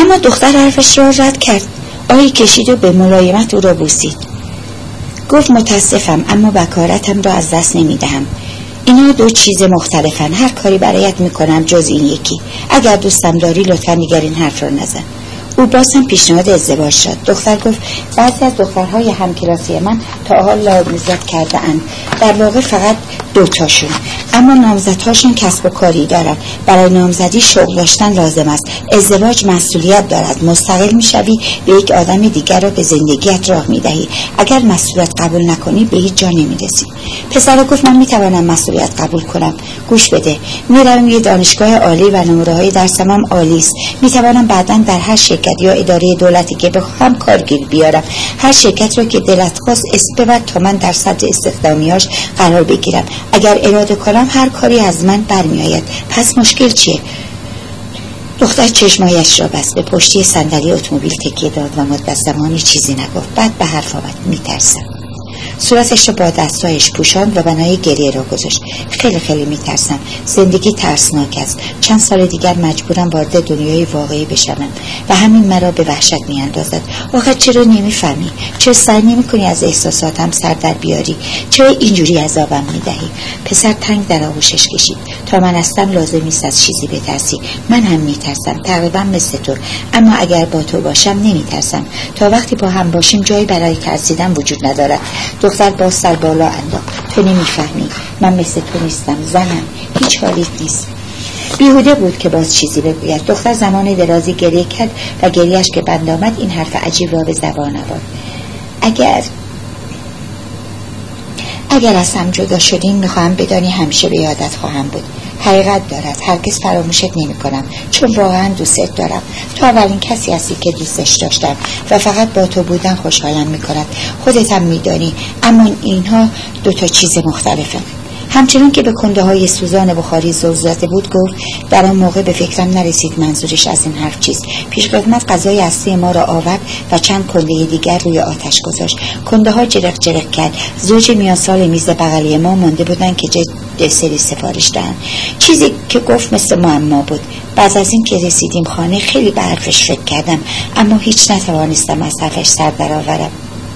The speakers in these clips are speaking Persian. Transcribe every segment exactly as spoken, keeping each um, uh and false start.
اما دختر حرفش را رد کرد. آهی کشید و به ملایمت او را بوسید. گفت متاسفم اما بکارتم را از دست نمیدهم. اینا دو چیز مختلفن. هر کاری برایت میکنم جز این یکی. اگر دوستم داری لطفا دیگر این حرف را نزن. او باز هم پیشنهاد ازدواج داد. دختر گفت بعضی از دخترهای همکلاسی من تا حال نامزد کرده اند، در واقع فقط دوتاشون، اما نامزدهاشون کسب و کاری دارن. برای نامزدی شغل داشتن لازم است. ازدواج مسئولیت دارد. مستقل میشوی، به یک آدم دیگر را به زندگیت راه میدهی. اگر مسئولیت قبول نکنی به هیچ جا نمیرسی. پسر گفت من میتوانم مسئولیت قبول کنم. گوش بده، میروم یه دانشگاه عالی و نمره های درسم هم عالی است. میتوانم بعداً در هر شرکت یا اداره دولتی که بخواهم کارگیر بیارم. هر شرکت رو که دلت خواست اسم ببر تا من در صدر استخدامیاش قرار بگیرم. اگر اراده کنم هر کاری از من برمیآید. پس مشکل چیه؟ دختر چشمایش را بست، به پشتی صندلی اتومبیل تکیه داد و مدت زمانی چیزی نگفت. بعد به حرف آمد میترسم. صورتش را با دستایش پوشاند و بنای گریه را گذاشت. خیلی خیلی میترسم. زندگی ترسناک است. چند سال دیگر مجبورم وارد دنیای واقعی بشم و همین مرا به وحشت میاندازد. آخه چرا نمیفهمی؟ چرا سعی نمیکنی از احساساتم سر در بیاری؟ چرا اینجوری عذابم میدهی؟ پسر تنگ در آغوشش کشید. تا من هستم لازم نیست از چیزی بترسی. من هم میترسم، تقریبا مثل تو، اما اگر با تو باشم نمیترسم. تا وقتی با هم باشیم جایی برای ترسیدن وجود ندارد. دختر باز سر بالا انداخت. تو نمیفهمی، من مثل تو نیستم. زنم، هیچ حالیت نیست. بیهوده بود که باز چیزی بگوید. دختر زمان درازی گریه کرد و گریهش که بند آمد این حرف عجیب را به زبان آورد. اگر اگر از هم جدا شدیم میخواهم بدانی همیشه به یادت خواهم بود. حقیقت دارد، هرگز فراموشت نمی کنم، چون واقعا دوستت دارم. تو اولین کسی هستی که دوستش داشتم و فقط با تو بودن خوشحالم می کند. خودت هم می دانی، اما اینها دو تا چیز مختلفه. همچنین که به کنده های سوزان بخاری زل زده بود گفت در آن موقع به فکرم نرسید منظورش از این حرف چیست. پیش خدمت غذای اصلی ما را آورد و چند کنده دیگر روی آتش گذاشت. کنده ها جرق جرق کرد. زوج میان سال میز بغلی ما مانده بودن که دسری سفارش دهند. چیزی که گفت مثل معما بود. بعد از این که رسیدیم خانه خیلی به حرفش فکر کردم، اما هیچ نتوانستم از حرفش سر درآورم.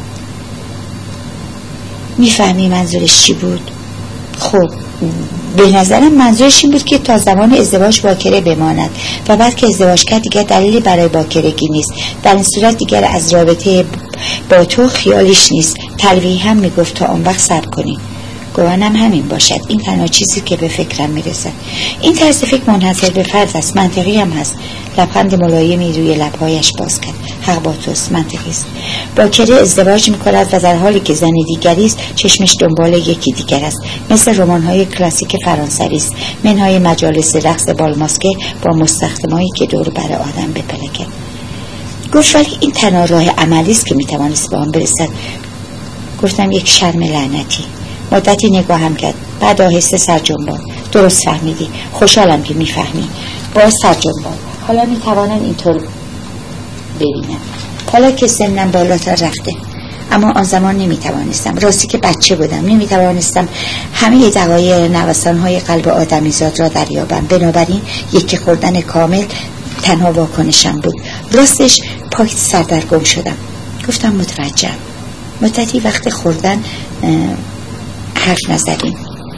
میفهمی منظورش چی بود؟ خب به نظرم منظورش این بود که تا زمان ازدواج باکره بماند و بعد که ازدواج کرد دیگر دلیلی برای باکرگی نیست. در این صورت دیگر از رابطه با تو خیالیش نیست. تلویح هم میگفت تا اون وقت صبر کنی. گوانم همین باشد. این تنها چیزی که به فکرم میرسد. این طرز فکر منحصر به فرد است. منطقی هم هست. لبخند ملایمی روی لبهایش باز کرد. حق با توست، منطقی است. باکره ازدواج میکند و در حالی که زن دیگری است چشمش دنبال یکی دیگر است. مثل رمان‌های کلاسیک فرانسوی است. منهای مجالس رقص بالماسکه با مستخدمایی که دور بر آدم بپلکد. گفت ولی این تنها راه عملی است که میتوانست به آن برسد. گفتم یک شرم لعنتی. مدتی نگاهم کرد. بعد آهسته سر جنباند. درست فهمیدی. خوشحالم که میفهمی. باز سر جنباند. حالا میتوانم اینطور ببینم. حالا که سنم بالاتر رفته. اما آن زمان نمیتوانستم. راستی که بچه بودم. نمیتوانستم همه دقایق نوسانهای قلب آدمیزاد را دریابم. بنابراین یکی خوردن کامل تنها واکنشم بود. راستش پای سردرگم شدم. گفتم متوجهم. مدتی وقت خوردن حرف نزدیم.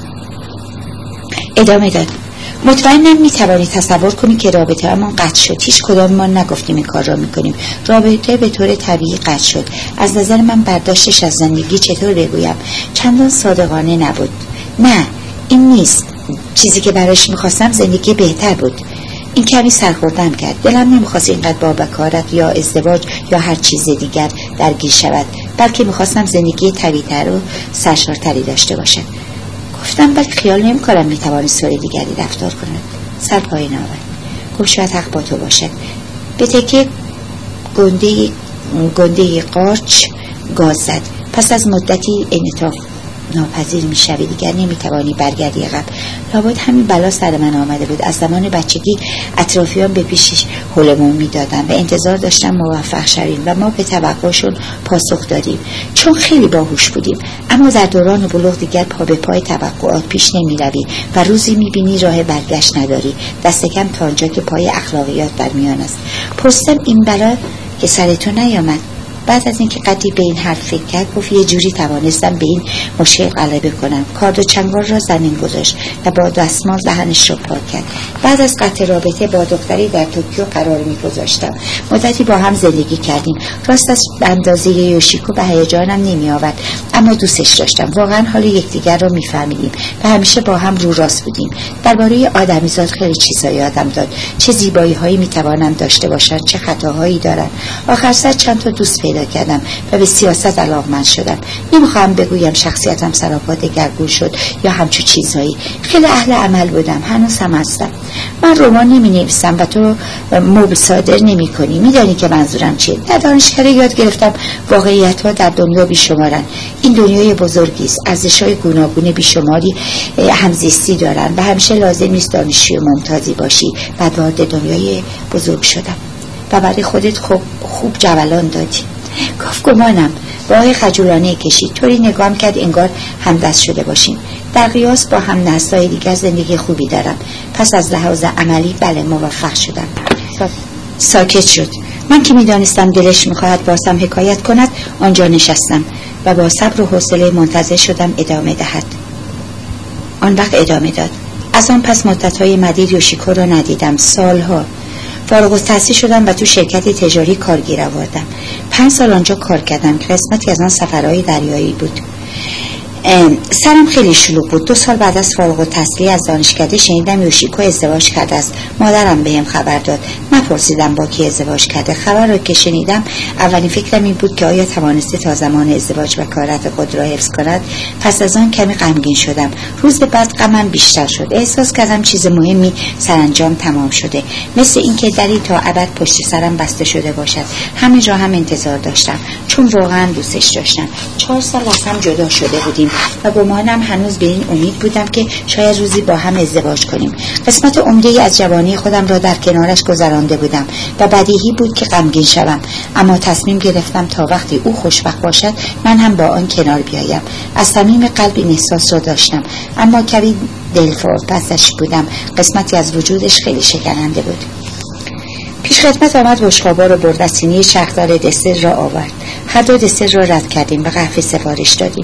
ادامه داد. مطمئنم میتوانی تصور کنی که رابطه امان قطع شد. هیچ کدام ما نگفتیم این کار را میکنیم. رابطه به طور طبیعی قطع شد. از نظر من برداشتش از زندگی چطور بگویم چندان صادقانه نبود. نه این نیست. چیزی که براش میخواستم زندگی بهتر بود. این کمی سرخوردم کرد. دلم نمیخواست اینقدر با بکارت یا ازدواج یا هر چیز دیگر درگیر شود، بلکه میخواستم زندگی طبیعی‌تر و سرشارتری داشته باشم. گفتم بلکه خیال نمی کنم میتوانی سوی دیگری رفتار کند. سر پایین آورد. گفت شاید حق با تو باشد. به تکه گنده گنده قارچ گاز زد. پس از مدتی انعطاف ناپذیر میشوی، دیگر نمیتوانی برگردی عقب. لابد همین بلا سر من آمده بود. از زمان بچگی اطرافیان به پیشش هولمون میدادن و انتظار داشتن موفق شویم و ما به توقعشون پاسخ دادیم، چون خیلی باهوش بودیم. اما در دوران بلوغ دیگر پا به پای توقعات پیش نمیروی و روزی میبینی راه برگشت نداری، دست کم تا آنجا که پای اخلاقیات برمیان است. پرسیدم این بلا که سر تو نیامد؟ بعد از اینکه قدی به این حرف فکر کرد گفت یه جوری توانستم به این مشکل غلبه کنم. کارد و چنگال را زمین گذاشت و با دستمال دهنش را پاک کرد. بعد از قطع رابطه با دختری در توکیو قرار می‌گذاشتم. مدتی با هم زندگی کردیم. راست از اندازه یوشیکو به هیجانم نمی آورد، اما دوستش داشتم. واقعا حال یکدیگر را می‌فهمیدیم و همیشه با هم رو راست بودیم. درباره آدمیزاد خیلی چیزا یادم داد، چه زیبایی‌هایی می‌توانم داشته باشم، چه خطاهایی دارم. آخر سر چند تا دوست پیدا کردم و به سیاست علاقمند شدم. نمیخوام بگویم شخصیتم سراپا دگرگون شد یا همچون چیزهایی. خیلی اهل عمل بودم، هنوز هم هستم. من رمان نمی نویسم و تو مبل صادر نمی کنی. میدانی که منظورم چیه؟ در دانشکده یاد گرفتم واقعیت ها در دنیا بیشمارن. این دنیای بزرگی است، ارزش‌های گوناگون بیشماری همزیستی دارن و همیشه لازم نیست دانشجوی ممتازی باشی. بعد وارد دنیای بزرگ شدم و برای خودت خوب خوب جولان دادی. گفت گمانم. با آقای خجولانه کشید. طوری نگام کرد انگار همدست شده باشیم. در قیاس با هم نسل‌های دیگر زندگی خوبی دارم. پس از لحاظ عملی بله موفق شدم. ساکت شد. من که میدانستم دلش میخواهد بازم حکایت کند آنجا نشستم و با صبر و حوصله منتظر شدم ادامه دهد. آن وقت ادامه داد. از آن پس مدت‌های مدید یوشیکو را ندیدم. سالها فارغ التحصیل شدم و تو شرکتی تجاری کارگیر آوردم. پنج سال آنجا کار کردم که قسمتی از آن سفرهای دریایی بود. سرم خیلی شلوغ بود. دو سال بعد از فارغ التحصیلی از دانشکده شنیدم یوشیکو ازدواج کرده است. مادرم بهم خبر داد. نپرسیدم با کی ازدواج کرده. خبر را که شنیدم اولین فکرم این بود که آیا توانسته تا زمان ازدواج وکالت خود را حفظ کند. پس از آن کمی غمگین شدم. روز بعد غمم بیشتر شد. احساس کردم چیز مهمی سرانجام تمام شده، مثل اینکه دری تا ابد پشت سرم بسته شده باشد. همین را هم انتظار داشتم، چون واقعا دوستش داشتم. چهار سال از هم جدا شده بودیم و گمانم هنوز به این امید بودم که شاید روزی با هم ازدواج کنیم. قسمت عمده‌ای از جوانی خودم را در کنارش گذرانده بودم و بدیهی بود که غمگین شوم، اما تصمیم گرفتم تا وقتی او خوشبخت باشد من هم با آن کنار بیایم. از صمیم قلب این احساس را داشتم، اما کمی دلفرو پسش بودم. قسمتی از وجودش خیلی شکننده بود. پیش خدمت آمد بشقابا رو برد و سینی چرخدار دسر را آورد. هر دو دسر را رد کردیم و قهوه سفارش دادیم.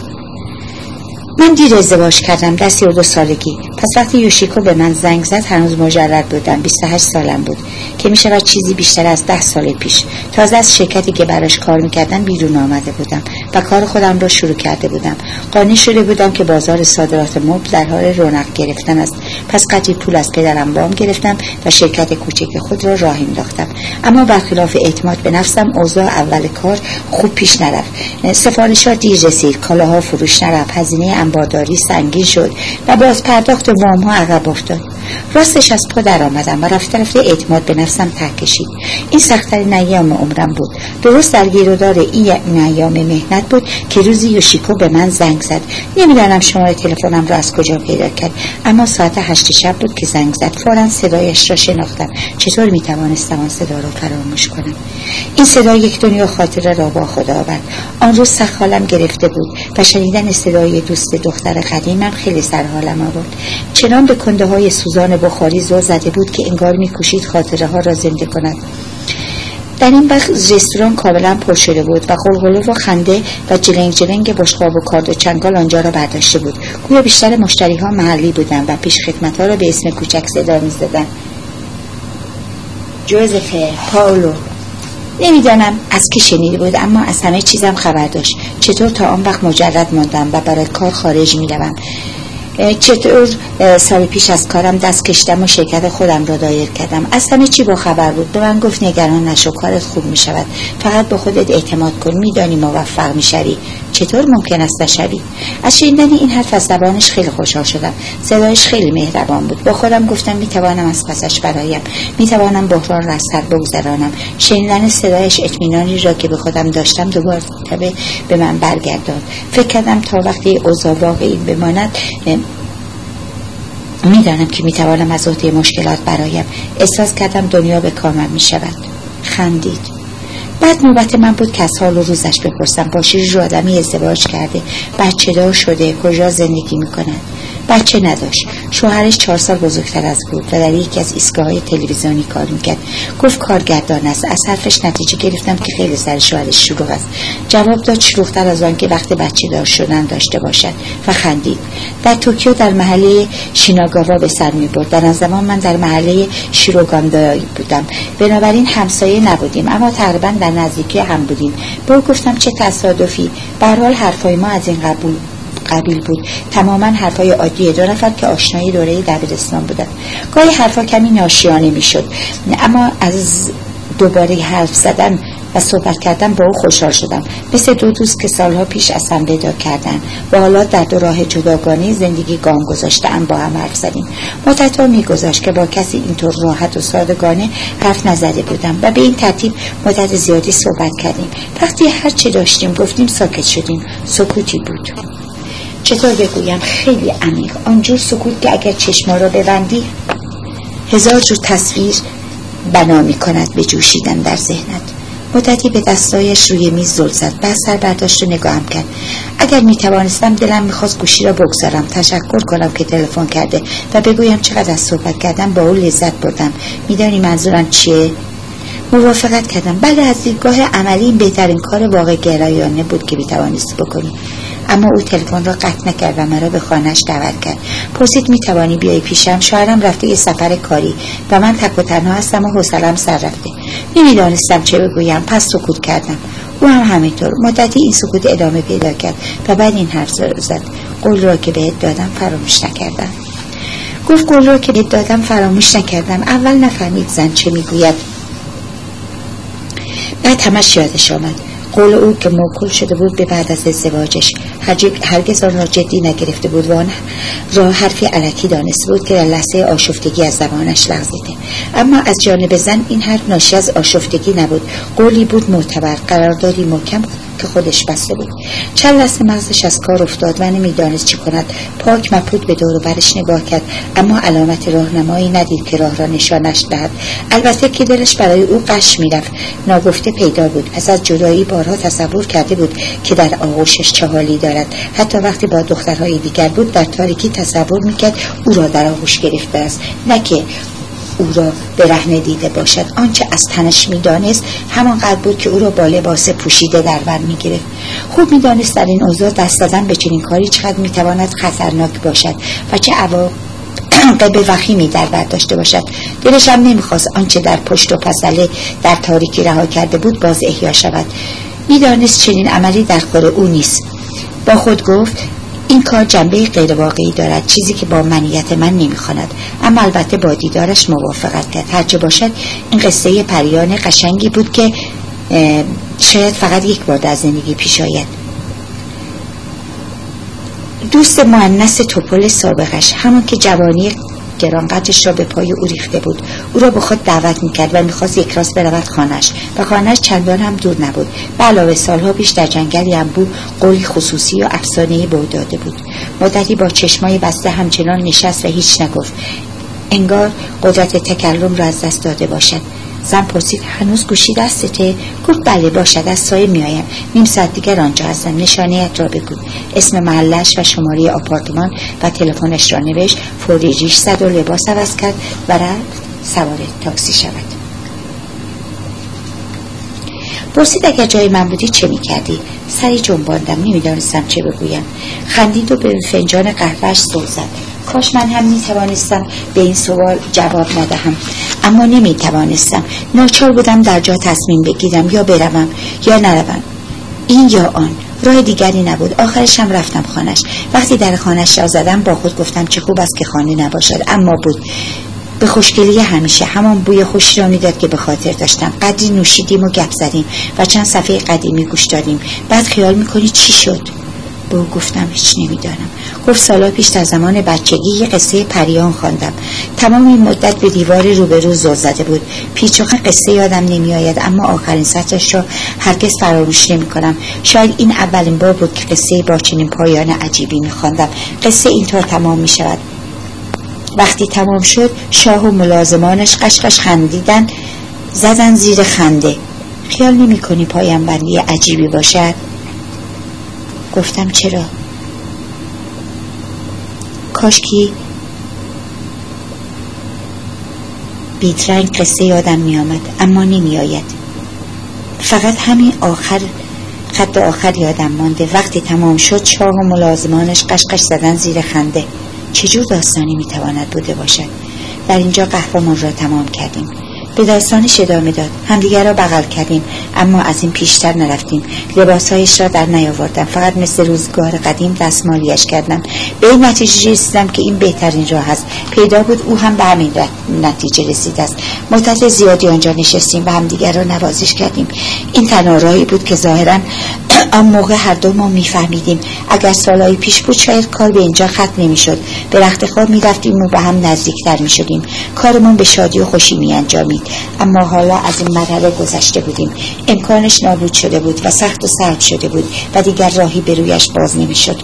من دیر ازدواج کردم، در سی و دو سالگی. پس وقتی یوشیکو به من زنگ زد هنوز مجرد بودم. بیست و هشت سالم بود که می شود چیزی بیشتر از ده سال پیش. تازه از شرکتی که براش کار میکردم بیرون آمده بودم و کار خودم را شروع کرده بودم. قانع شده بودم که بازار صادرات مبل در حال رونق گرفتن است. پس قدری پول از پدرم وام گرفتم و شرکت کوچک خود را راه انداختم. اما برخلاف اعتماد به نفسم اوضاع اول کار خوب پیش نرفت. سفارشات دیر رسید، کالاها فروش نرفت، هزینه انبارداری سنگین شد و باز پرداخت وام ها عقب افتاد. راستش از پا در آمدم و رفته رفته اعتماد به نفسم ته کشید. این سخت‌ترین ایام عمرم بود. درست در گیرودار این ایام مهنت بود که روزی یوشیکو به من زنگ زد. نمیدانم شماره تلفنم را از کجا پیدا کرد، اما ساعت هشت شب بود که زنگ زد. فوراً صدایش را شناختم. چطور میتوانستم آن صدا را فراموش کنم؟ این صدا یک دنیا خاطره را با خود آورد. آن روز سخت حالم گرفته بود و شنیدن صدای دوست دختر قدیمم خیلی سر حالم آورد. چنان به کنده های سوزان بخاری زل زده بود که انگار می‌کوشید خاطره ها را زنده کند. در این وقت رستوران کاملا پر شده بود و غلغله و خنده و جلنگ جلنگ بشقاب و کارد و چنگال آنجا را برداشته بود. گویا بیشتر مشتری ها محلی بودند و پیش خدمت ها را به اسم کوچک صدا می‌زدند. جوزفه، پاولو. نمیدانم از کی شنیده بود، اما از همه چیزم خبر داشت. چطور تا آن وقت مجرد ماندم و برای کار خارج می‌روم. چطور سال پیش از کارم دست کشیدم و شرکت خودم را دایر کردم. از همه چی با خبر بود. به من گفت نگران نشو، کارت خوب می شود، فقط به خودت اعتماد کن، میدانی موفق می شوی. چطور ممکن است نشوی؟ از شنیدن این حرف از زبانش خیلی خوشحال شدم. صدایش خیلی مهربان بود. با خودم گفتم می توانم از پسش برایم، می توانم بحران را از سر بگذرانم. شنیدن صدایش اطمینانی را که به خودم داشتم دوباره به من برگرداند. فکر کردم تا وقتی اوضاع واقعی بماند میدانم که میتوانم از عهده مشکلات برایم. احساس کردم دنیا به کامم میشود. خندید. بعد نوبت من بود که از حال و روزش بپرسم. با شیری رو آدمی ازدواج کرده، بچه دار شده، کجا زندگی میکند. بچه نداشت. شوهرش چهار سال بزرگتر از بود و در یکی از ایستگاه‌های تلویزیونی کار میکرد. گفت کارگردان است. از حرفش نتیجه گرفتم که خیلی سر شوهرش شلوغ است. جواب داد شلوغ‌تر از آن که وقت بچه دار شدن داشته باشد و خندید. در توکیو در محله شیناگاوا به سر می‌برد. در آن زمان من در محله شیروگاندای بودم. بنابراین همسایه نبودیم، اما تقریبا در نزدیکی هم بودیم. به او گفتم چه تصادفی. به هر حال حرفای ما از این قبول قبیل بود، تماما حرفای عادی دو نفر که آشنای دوره دبیرستان بودن. گاهی حرفا کمی ناشیانه میشد، اما از دوباره حرف زدن و صحبت کردن با او خوشحال شدم، مثل دو دوست که سالها پیش از هم ودا کردن و حالا در دو راه جداگانه زندگی گام گذاشته‌اند. با هم حرف زدیم. مدت‌ها می‌گذشت که با کسی اینطور راحت و سادگانه حرف نزده بودم و به این ترتیب مدت زیادی صحبت کردیم. وقتی هر چه داشتیم گفتیم ساکت شدیم. سکوتی بود. چطور بگویم؟ خیلی عمیق. آنجور سکوت که اگر چشما را ببندی هزار جور تصویر بنا می کند به جوشیدن در ذهنت. مدتی به دستایش روی میز زل زد. بعد سر برداشت و نگاهم کرد. اگر می توانستم دلم می خواست گوشی را بگذارم، تشکر کنم که تلفن کرده و بگویم چقدر از صحبت کردم با او لذت بردم. میدانی منظورم چیه؟ موافقت کردم. بله، از دیدگاه عملی این بهترین کار واقع گرایانه بود که می توانستی بکنی. اما او تلفن را قطع نکرد و مرا به خانه‌اش دعوت کرد. پرسید می توانی بیایی پیشم؟ شوهرم رفته یه سفر کاری و من تک و تنها هستم و حوصله‌ام سر رفته. نمیدانستم چه بگویم، پس سکوت کردم. او هم همینطور. مدتی این سکوت ادامه پیدا کرد و بعد این حرف زد: قول را که بهت دادم فراموش نکردم. گفت قول را که بهت دادم فراموش نکردم. اول نفهمید زن چه میگوید، بعد همش یادش آمد. قول او که موکول شده بود به بعد از ازدواجش. هرگز آن را جدی نگرفته بود و آن را حرفی الکی دانسته بود که در لحظه آشفتگی از زبانش لغزیده. اما از جانب زن این حرف ناشی از آشفتگی نبود. قولی بود معتبر، قراردادی محکم که خودش بسته بود. چند لحظه مغزش از کار افتاد و نمیدانست چه کند. پاک مبهوت به دور و برش نگاه کرد، اما علامت راهنمایی ندید که راه را نشانش دهد. البته که دلش برای او غش میرفت. ناگفته پیدا بود. پس از جدایی بارها تصور کرده بود که در آغوشش چه حالی دارد. حتی وقتی با دخترهای دیگر بود در تاریکی تصور میکرد او را در آغوش گرفته است، نه که او را برهنه دیده باشد. آنچه از تنش میدانست همانقدر بود که او را با لباس پوشیده در بر میگرفت. خوب میدانست در این اوضاع دست دادن به چنین کاری چقدر میتواند خطرناک باشد و چه عواقب وخیمی در بر داشته باشد. دلش هم نمیخواست آنچه در پشت و پسله در تاریکی رها کرده بود باز احیا شود. میدانست چنین عملی در خور او نیست. با خود گفت این کار جنبه غیر واقعی دارد، چیزی که با منیت من نمیخواند. اما البته با دیدارش موافقت کرد. هرچه باشد این قصه پریان قشنگی بود که شاید فقط یک بار در زندگی پیش آید. دوست مؤنث توپل سابقش، همون که جوانی گرانقدرش را به پای او ریخته بود، او را به خود دعوت میکرد و میخواست یک راست برود خانه‌اش و خانه‌اش چندان هم دور نبود. به علاوه سالها پیش در جنگلی انبوه قولی خصوصی و افسانه‌ای به او داده بود. مدتی با چشمای بسته همچنان نشست و هیچ نگفت، انگار قدرت تکلم را از دست داده باشد. زن پرسید هنوز گوشی دستته؟ گفت بله باشد، از سایه میایم، نیم ساعت دیگر آنجا هستم، نشانیت را بگو. اسم محلش و شماره آپارتمان و تلفنش را نوشت. فوری ریش زد و لباس عوض کرد و رفت سوار تاکسی شود. پرسید اگر جای من بودی چه میکردی؟ سری جنباندم، نمیدانستم چه بگویم. خندید و به فنجان قهوه‌اش سر زد. کاش من هم میتوانستم به این سوال جواب ندهم، اما نمیتوانستم. ناچار بودم در جا تصمیم بگیرم، یا بروم یا نروم، این یا آن. راه دیگری نبود. آخرش هم رفتم خانه‌اش. وقتی در خانه‌اش را زدم با خود گفتم چه خوب است که خانه نباشد، اما بود. به خوشگلی همیشه همان بوی خوشی را میداد که به خاطر داشتم. قدری نوشیدیم و گپ زدیم و چند صفحه قدیمی گوش دادیم. بعد خیال میکنی چی شد؟ به او گفتم هیچ نمیدانم. گفت سالا پیش در زمان بچگی یه قصه پریان خواندم. تمام این مدت به دیوار روبرو زل زده بود. پیچ و خم قصه یادم نمیآید، اما آخرین سطرش را هرگز فراموش نمیکنم. شاید این اولین بار بود که قصه با چنین پایان عجیبی میخواندم. قصه اینطور تمام میشود: وقتی تمام شد شاه و ملازمانش قشقش خندیدن، زدن زیر خنده. خیال نمی کنی پایان بندی عجیبی باشد؟ گفتم چرا؟ کاشکی بیدرنگ قصه یادم می آمد، اما نمی آید. فقط همین آخر، خط آخر یادم مانده. وقتی تمام شد شاه و ملازمانش قشقش زدن زیر خنده. چجور داستانی می تواند بوده باشد؟ در اینجا قهوه‌مان را تمام کردیم. به داستانش ادامه داد. همدیگر را بغل کردیم، اما از این پیشتر نرفتیم. لباسهایش را در نیاوردم، فقط مثل روزگار قدیم دستمالیش کردم. به این نتیجه رسیدم که این بهترین راه است. پیدا بود او هم به همین نتیجه رسید است. مدت زیادی آنجا نشستیم و همدیگر را نوازش کردیم. این تنها راهی بود که ظاهراً آن موقع هر دو ما میفهمیدیم. اگر سالهای پیش بود شاید کار به اینجا ختم نمیشد. به رخت خواب میرفتیم و به هم نزدیکتر میشدیم. کارمان به شادی و خوشی میانجامید. اما حالا از این مرحله گذشته بودیم. امکانش نابود شده بود و سخت و سرد شده بود و دیگر راهی به رویش باز نمیشد.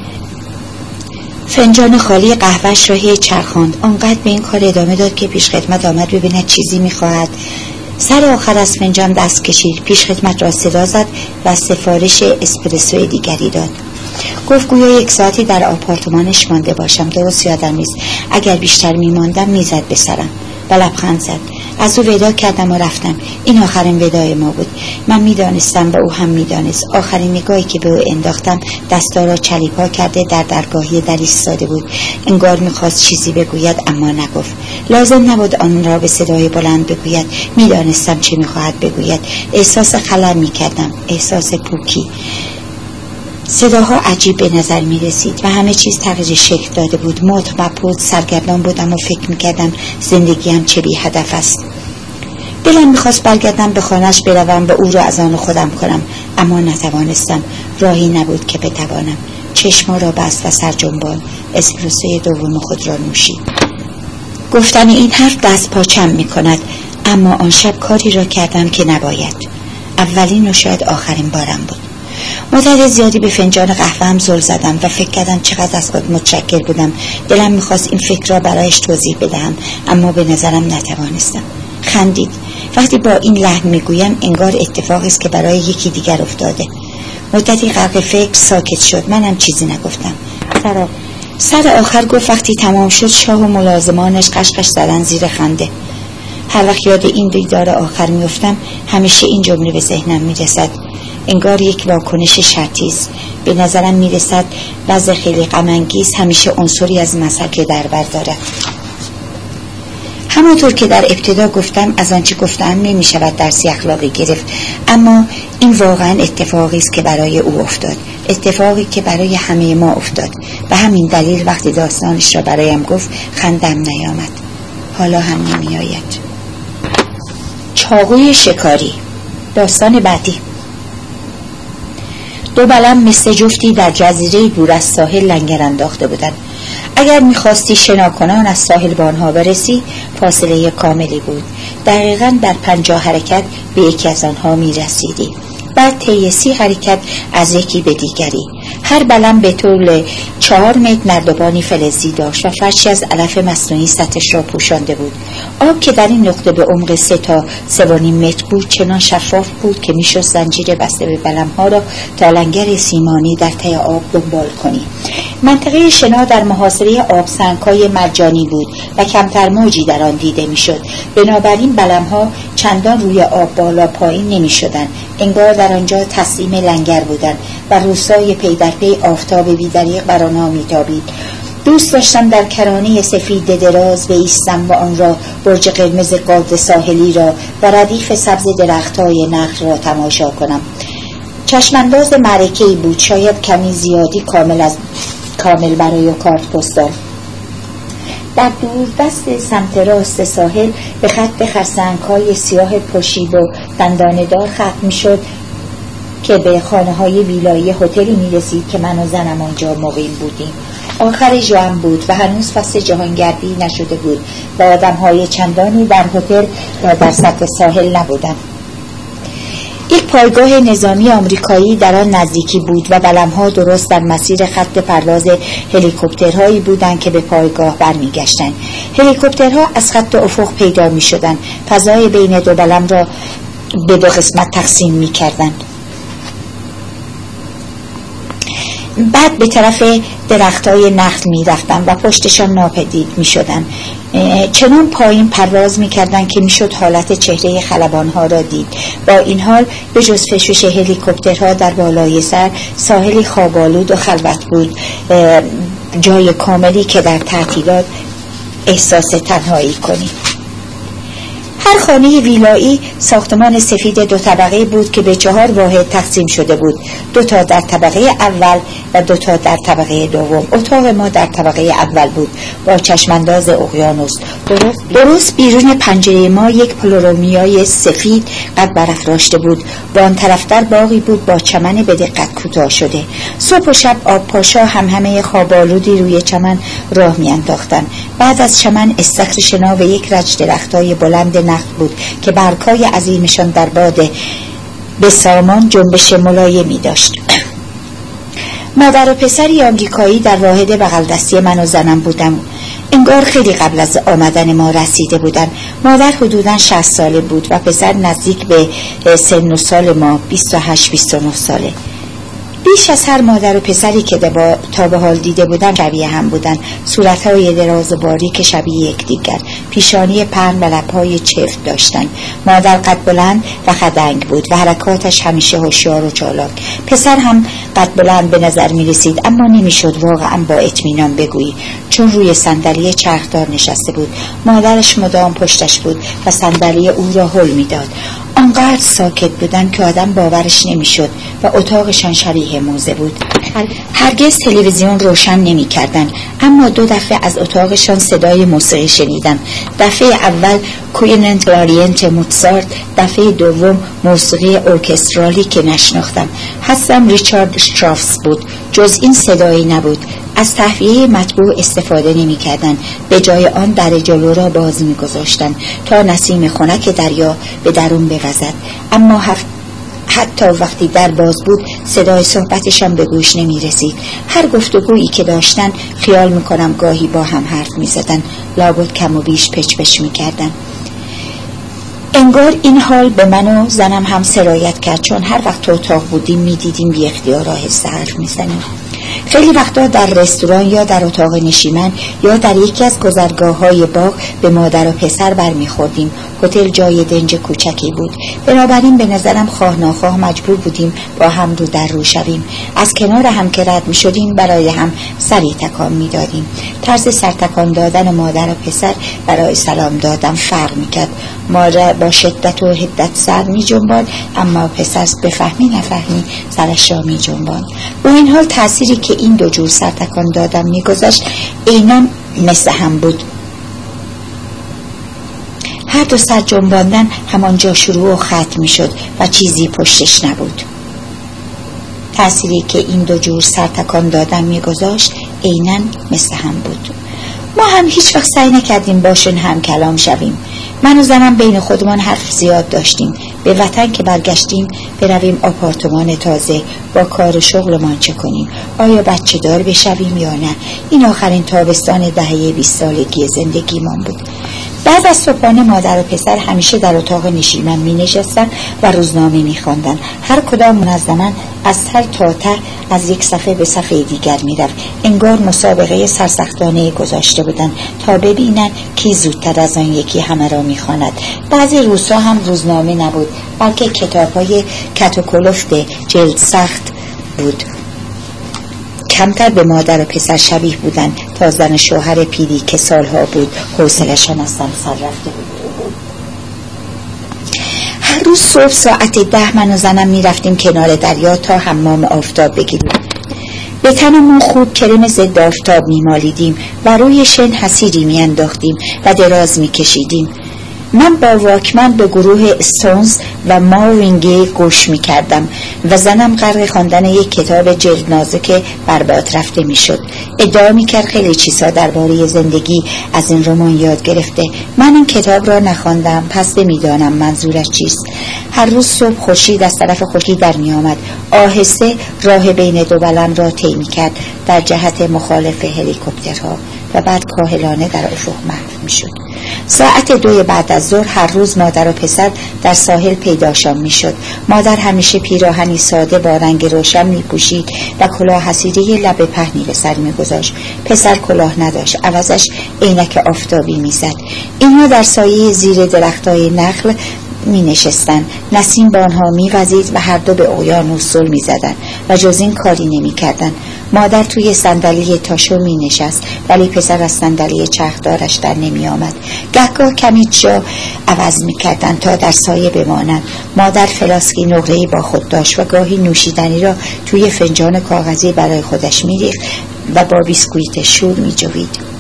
فنجان خالی قهوه‌اش را هی چرخاند. آنقدر به این کار ادامه داد که پیش خدمت آمد ببیند چیزی میخواهد. سر آخر از فنجان دست کشید، پیش خدمت را صدا زد و سفارش اسپرسوی دیگری داد. گفت گویا یک ساعتی در آپارتمانش مانده باشم. درست یادم نیست. اگر بیشتر میماندم میزد به سرم و لبخند زد. از او ودا کردم و رفتم. این آخرین وداع ما بود. من میدانستم و او هم میدانست. آخرین نگاهی که به او انداختم دستا را چلیپا کرده در درگاهی در ایستاده بود. انگار میخواست چیزی بگوید اما نگفت. لازم نبود آن را به صدای بلند بگوید. میدانستم چه میخواهد بگوید. احساس خلل میکردم، احساس پوکی. صداها عجیب به نظر می رسید و همه چیز تغییر شکل داده بود. مطمئن بود، سرگردان بودم و فکر می کردم زندگیم چه بی هدف است. دلم می خواست برگردم به خانه‌اش بروم و او را از آن خودم کنم، اما نتوانستم. راهی نبود که بتوانم. چشما را بست و سرجنبان اسپرسوی دوم خود را نوشید. گفتن این حرف دست پاچم می کند، اما آن شب کاری را کردم که نباید. اولین و شاید آخرین بارم بود. مدت زیادی به فنجان قهوه هم زل زدم و فکر کردم چقدر از خود متشکر بودم. دلم میخواست این فکر را برایش توضیح بدهم، اما به نظرم نتوانستم. خندید. وقتی با این لحن میگویم انگار اتفاقی است که برای یکی دیگر افتاده. مدتی غرق فکر ساکت شد. منم چیزی نگفتم. سر, سر آخر گفت وقتی تمام شد شاه و ملازمانش قشقش زدن زیر خنده. هر وقت یاد این دیدار آخر میافتم همیشه این جمله به ذهنم میرسد. انگار یک واکنش شرطی است. به نظرم میرسد وضع خیلی غم‌انگیز همیشه عنصری از مسئله در بر دارد. همانطور که در ابتدا گفتم از آنچه گفتم نمی شود درسی اخلاقی گرفت، اما این واقعا اتفاقی است که برای او افتاد، اتفاقی که برای همه ما افتاد و همین دلیل وقتی داستانش را برایم گفت خندم نیامد. حالا هم نمی آید. چاقوی شکاری. داستان بعدی. دو بلم مثل جفتی در جزیره دور از ساحل لنگر انداخته بودند. اگر می‌خواستی شناکنان از ساحل به آنها برسی فاصله کاملی بود. دقیقاً در پنجاه حرکت به یکی از آنها می‌رسیدی. بعد طی سی حرکت از یکی به دیگری. هر بلم به طول چهار متر نردبانی فلزی داشت و فرشی از علف مصنوعی سطحش را پوشانده بود. آب که در این نقطه به عمق سه تا سه و نیم متر بود چنان شفاف بود که میشد زنجیر بسته به بلم‌ها را تا لنگر سیمانی در ته آب دنبال کنی. منطقه شنا در محاصره آبسنگ‌های مرجانی بود و کمتر موجی در آن دیده میشد. بنابراین بلم‌ها چندان روی آب بالا پایین نمی‌شدند. انگار در آنجا تسلیم لنگر بودند و روسای پی در پی آفتاب بی‌دریغ بر آنها می‌تابید. دوست داشتم در کرانه سفید دراز بایستم و آن را برج قرمز قاد ساحلی را و ردیف سبز درخت‌های نخل را تماشا کنم. چشمانداز معرکه‌ای بود، شاید کمی زیادی کامل از کامل برای کارت پستال. در دور دست سمت راست ساحل به خط خرسنگ‌های سیاه پشیب و دندانه‌دار ختم می‌شد که به خانه‌های ویلایی هتلی می‌رسید که من و زنم آنجا مقیم بودیم. آخر ژوئن بود و هنوز فصل جهانگردی نشده بود و آدم‌های چندانی در هتل و در سطح ساحل نبودند. یک پایگاه نظامی آمریکایی در آن نزدیکی بود و بلم‌ها درست در مسیر خط پرواز هلیکوپترهایی بودند که به پایگاه برمیگشتند. هلیکوپترها از خط افق پیدا می‌شدند، فضای بین دو بلم را به دو قسمت تقسیم می‌کردند. بعد به طرف درختای نخل می رفتن و پشتشان ناپدید می شدن. چنان پایین پرواز می کردن که می شد حالت چهره خلبانها را دید. با این حال به جز فشفش هلیکوپترها در بالای سر، ساحلی خوابالود و خلوت بود، جای کاملی که در تعطیلات احساس تنهایی کنی. هر خانه ویلایی ساختمان سفید دو طبقه بود که به چهار واحد تقسیم شده بود، دو تا در طبقه اول و دو تا در طبقه دوم. اتاق ما در طبقه اول بود با چشمانداز اقیانوس. درست, درست بیرون پنجره ما یک پلورومیای سفید قد برافراشته بود. با آن طرفتر باغی بود با چمن به دقت کوتاه شده. صبح و شب آب پاشا هم همه خوابالودی روی چمن راه میانداختند. بعد از چمن استخر شنا و یک رج درختای بلند نخل بود که برگ‌های عظیمشان در باد به سامان جنبش ملایمی داشت. مادر و پسری آمریکایی در واحد بغل دستی من و زنم بودم. انگار خیلی قبل از آمدن ما رسیده بودن. مادر حدوداً شصت ساله بود و پسر نزدیک به سن و سال ما بیست و هشت بیست و نه ساله. بیش از هر مادر و پسری که تا به حال دیده بودم شبیه هم بودن. صورتهای دراز و باریک شبیه یکدیگر، پیشانی پهن و لبهای چفت داشتن. مادر قد بلند و خدنگ بود و حرکاتش همیشه هوشیار و چالاک. پسر هم قد بلند به نظر می رسید، اما نمی شد واقعا با اطمینان بگویی، چون روی صندلی چرخدار نشسته بود. مادرش مدام پشتش بود و صندلی او را هل می داد. آنقدر ساکت بودن که آدم باورش نمیشد و اتاقشان شریح موزه بود. هرگز تلویزیون روشن نمی کردن، اما دو دفعه از اتاقشان صدای موسیقی شنیدم. دفعه اول کویننت واریانت موتسارت، دفعه دوم موسیقی ارکسترالی که نشناختم. حسم ریچارد شترافس بود. جز این صدایی نبود. از تهویه مطبوع استفاده نمی کردن، به جای آن در جلو را باز می گذاشتن تا نسیم خنک دریا به درون بوزد. اما هفت حتی وقتی در باز بود صدای صحبتشان به گوش نمی رسید. هر گفتگویی که داشتن خیال می کنم گاهی با هم حرف می زدن، لابد کم و بیش پچ پچ می کردن. انگار این حال به من و زنم هم سرایت کرد، چون هر وقت تو اتاق بودیم می دیدیم بی اختیار آهسته حرف می زنیم. خیلی وقتا در رستوران یا در اتاق نشیمن یا در یکی از گذرگاه‌های باغ به مادر و پسر برمیخوردیم. هتل جای دنج کوچکی بود، بنابراین به نظرم خواه ناخواه مجبور بودیم با هم رو در رو شویم. از کنار هم که رد می‌شدیم برای هم سری تکان می‌دادیم. طرز سر تکان دادن مادر و پسر برای سلام دادن فرق می‌کرد. مادر با شدت و حدت سر می‌جنباند، اما پسر بفهمی نفهمی سرش را می‌جنباند. با این حال تأثیری که این دو جور سر تکان دادن می‌گذاشت عیناً مثل هم بود. هر دو سر جنباندن همانجا شروع و ختم می شد و چیزی پشتش نبود. تأثیری که این دو جور سر تکان دادن می گذاشت عیناً مثل هم بود. ما هم هیچ وقت سعی نکردیم باشون هم کلام شویم. من و زنم بین خودمان حرف زیاد داشتیم. به وطن که برگشتیم برویم آپارتمان تازه، با کار و شغلمان چه کنیم، آیا بچه دار بشویم یا نه. این آخرین تابستان دهه بیست سالگی زندگیمان بود. بعد از صبحانه مادر و پسر همیشه در اتاق نشیمن می نشستن و روزنامه می خواندن. هر کدام منظما از سر تا ته از یک صفحه به صفحه دیگر می رفت. انگار مسابقه سرسختانه گذاشته بودن تا ببینن کی زودتر از آن یکی همه را می خواند. بعضی روزها هم روزنامه نبود، بلکه کتاب های کت و کلفت جلد سخت بود. کمتر به مادر و پسر شبیه بودن تا زن شوهر پیری که سالها بود حوصله‌شان از سر رفته بود. هر روز صبح ساعت ده من و زنم می رفتیم کنار دریا تا حمام آفتاب بگیریم. به تنمون خوب کرم ضد آفتاب می مالیدیم و روی شن حسیری می انداختیم و دراز می کشیدیم. من با واکمن به گروه استونز و ماورینگی گوش می کردم و زنم غرق خواندن یک کتاب جلد نازک برباد رفته می شد. ادعا می کرد خیلی چیزها درباره زندگی از این رمان یاد گرفته. من این کتاب را نخواندم، پس نمیدانم منظورش چیست. هر روز صبح خورشید از طرف خورشید در می آمد. آهسته راه بین دو بلند را طی می کرد در جهت مخالف هلیکوپترها و بعد کاهلانه در افق محو می شد. ساعت دوی بعد از ظهر هر روز مادر و پسر در ساحل پیداشان میشد. مادر همیشه پیراهنی ساده با رنگ روشن میپوشید و کلاه حصیره لب پهنی به سر میگذاشت. پسر کلاه نداشت، عوضش عینک آفتابی میزد. اینها در سایه زیر درختای نخل می نشستن. نسیم با آنها می وزید و هر دو به اقیانوس زل می زدن و جز این کاری نمی کردن. مادر توی صندلی تاشو می نشست ولی پسر از صندلی چرخدارش در نمی آمد. گهگاه کمی جا عوض می کردن تا در سایه بمانند. مادر فلاسکی نقره‌ای با خود داشت و گاهی نوشیدنی را توی فنجان کاغذی برای خودش می ریخت و با بیسکویت شور می جوید.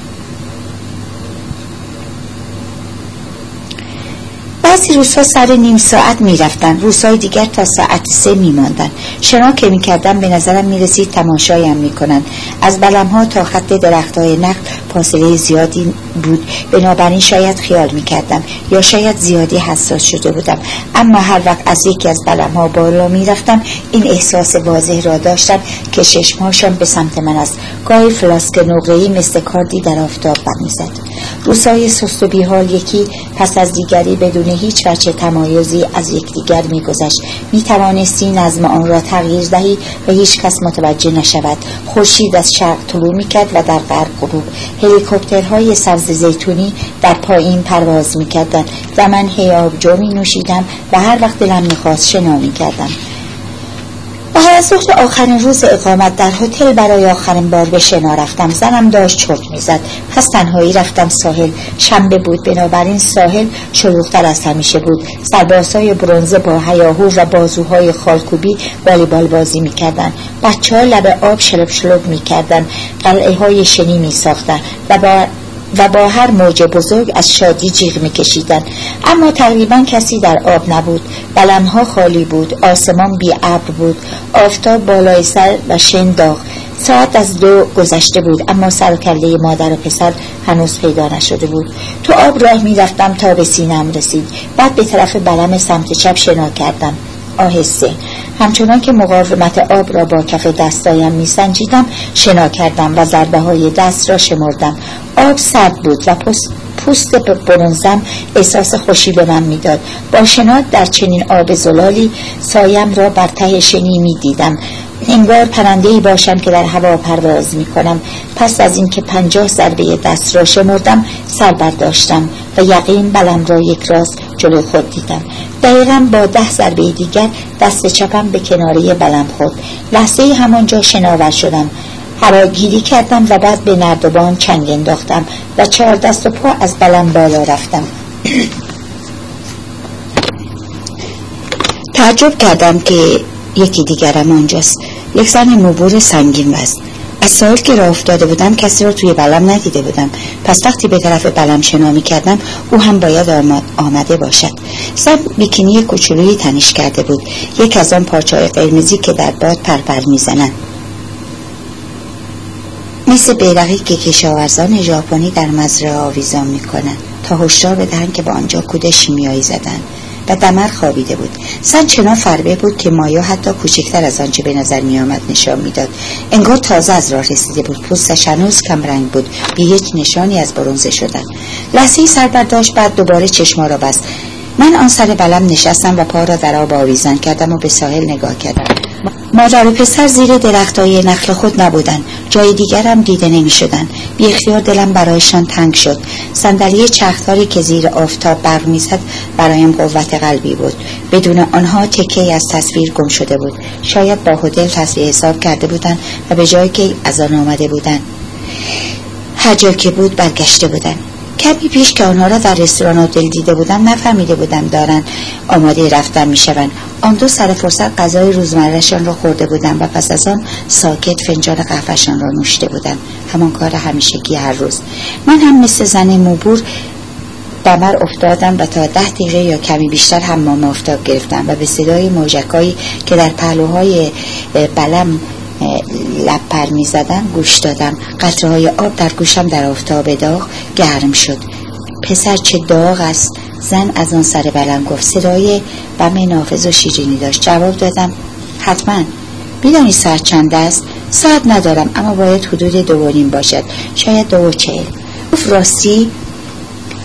بعضی روزها سر نیم ساعت می رفتن، روزهای دیگر تا ساعت سه می ماندن. شنا که می کردن به نظرم می رسید تماشایم می کنن. از بلمها تا خط درختهای نخل فاصله زیادی بود، بنابراین شاید خیال می کردم یا شاید زیادی حساس شده بودم. اما هر وقت از یکی از بلمها بالا می رفتم این احساس واضح را داشتم که چشمهاشان به سمت من است. گاهی فلاسک نقره‌ای مثل کاردی در آفتاب بر می زد. روزهای سست و بیحال یکی پس از دیگری بدون هیچ وجه تمایزی از یکدیگر می‌گذشت. می‌توانستی نظم آن را تغییر دهی و هیچ کس متوجه نشود. خورشید از شرق طلوع می‌کرد و در غرب غروب. هلیکوپترهای سبز زیتونی در پایین پرواز می‌کردند و من هی آبجو می‌نوشیدم و هر وقت دلم می‌خواست شنا می‌کردم. و هر ظهر آخرین روز اقامت در هتل برای آخرین بار به شنا رفتم. زنم داشت چرت میزد. پس تنهایی رفتم ساحل. شنبه بود، بنابراین ساحل شلوغ‌تر از همیشه بود. سربازهای برنزه با هیاهو و بازوهای خالکوبی والیبال بازی میکردند. بچه‌ها لب آب شلپ شلپ میکردند. قلعه های شنی میساختند و با و با هر موج بزرگ از شادی جیغ میکشیدند. اما تقریبا کسی در آب نبود. بلندها خالی بود. آسمان بی ابر بود. آفتاب بالای سر و شن داغ. ساعت از دو گذشته بود اما سر و کله مادر و پسر هنوز پیدا نشده بود. تو آب راه میرفتم تا به سینه‌ام رسید. بعد به طرف بلم سمت چپ شنا کردم. آهسته، همچنان که مقاومت آب را با کف دستایم میسنجیدم شنا کردم و ضربه های دست را شمردم. آب سرد بود و پوست پوست برنزم احساس خوشی به من میداد. با شنا در چنین آب زلالی سایم را بر ته شنی میدیدم. انگار پرنده‌ای باشم که در هوا پرواز میکنم. پس از اینکه پنجاه ضربه دست را شمردم سر برداشتم و یقین بلم را یک راست جلو خود دیدم. دقیقاً با ده ضربه دیگر دست چپم به کناره بلم خورد. لحظه همانجا شناور شدم. هواگیری کردم و بعد به نردبان چنگ انداختم و چهار دست و پا از بلم بالا رفتم. تعجب کردم که یکی دیگرم آنجاست. یک زن موبور سنگین وزن. از ساحل که راه افتاده بودم کسی را توی بلم ندیده بودم. پس وقتی به طرف بلم شنا می‌کردم او هم باید آمد آمده باشد. زن بیکینی کوچولویی تنش کرده بود، یک از آن پارچه‌های قرمزی که در باد پرپر می‌زنند، مثل بیرقی که کشاورزان ژاپنی در مزرعه آویزان می‌کنند تا هشدار بدهند که با آنجا کود شیمیایی زدند. و دمر خوابیده بود. زن چنان فربه بود که مایا حتی کوچکتر از آنچه به نظر می آمد نشان میداد. انگار تازه از راه رسیده بود. پوستش هنوز کم رنگ بود، بی هیچ نشانی از برنزه شدن. لحظه‌ای سر برداشت، بعد دوباره چشما را بست. من آن سر بلم نشستم و پا را در آب آویزان کردم و به ساحل نگاه کردم. مادر و پسر زیر درختای نخل خود نبودند. جای دیگر هم دیده نمی شدن. بی اختیار دلم برایشان تنگ شد. صندلی چرخداری که زیر آفتاب برق می زد برایم قوت قلبی بود. بدون آنها تکه‌ای از تصویر گم شده بود. شاید با هتل تصویر حساب کرده بودند و به جایی که از آن آمده بودند هر جا که بود برگشته بودند. کمی پیش که آنها را در رستوران هتل دیده بودم نفهمیده بودم دارن آماده رفتن میشوند. آن دو سر فرصت غذای روزمرهشان را خورده بودند و پس از آن ساکت فنجان قهوه‌شان را نوشیده بودند. همان کار همیشگی هر روز. من هم مثل زن موبور دمر افتادم و تا ده دقیقه یا کمی بیشتر حمام آفتاب گرفتم و به صدای موجکایی که در پهلوهای بلم لب پر می زدم گوش دادم. قطره های آب در گوشم در آفتاب داغ گرم شد. پسر چه داغ است. زن از آن سر بلم گفت. صدای بم نافذ و شیرینی داشت. جواب دادم حتما. میدانی ساعت چند است؟ ساعت ندارم اما باید حدود دو و نیم باشد، شاید دو و چهل. گفت راستی؟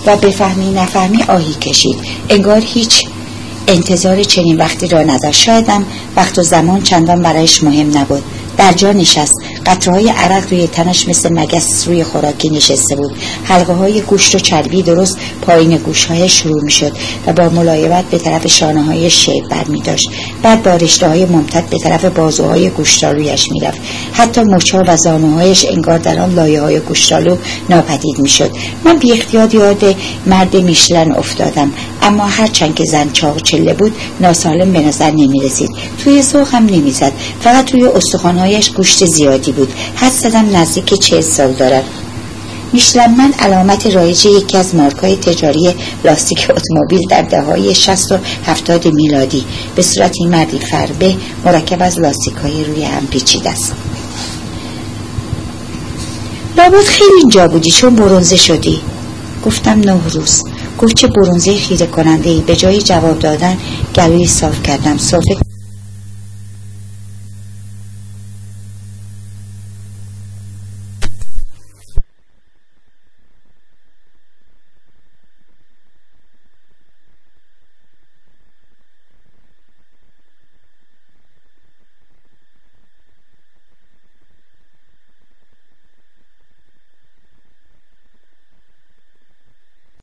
و بفهمی نفهمی آهی کشید. انگار هیچ انتظار چنین وقتی را نداشت. شایدم وقت و زمان چندان برایش مهم نبود. در جا نشست. قطره‌های عرق روی تنش مثل مگس روی خوراکی نشسته بود. حلقه های گوشت و چربی درست پایین گوش‌هایش شروع می‌شد و با ملایمت به طرف شانه‌های شیب برمی داشت. بعد با رشته‌های ممتد به طرف بازوهای گوشتالویش می‌رفت. حتی مچ‌ها و زانوهایش انگار در آن لایه‌های گوشتالو ناپدید می‌شد. من بی اختیار یاد مرد میشلن افتادم، اما هرچند که زن چاق و چله بود ناسالم به نظر نمی‌رسید. توی ذوق هم نمی‌زد، فقط توی استخوان‌هایش گوشت زیادی بود. حد زدم نزدیک چهل سال دارد. میشلمن علامت رایج یکی از مارک‌های تجاری لاستیک اتومبیل در دهه‌های شصت و هفتاد میلادی به صورت مردی فربه مرکب از لاستیک‌های روی هم پیچیده است. لابد خیلی اینجا بودی چون برنزه شدی. گفتم نه روز. گفت چه برنزه خیره کننده‌ای. به جای جواب دادن گلوی صاف کردم. صافه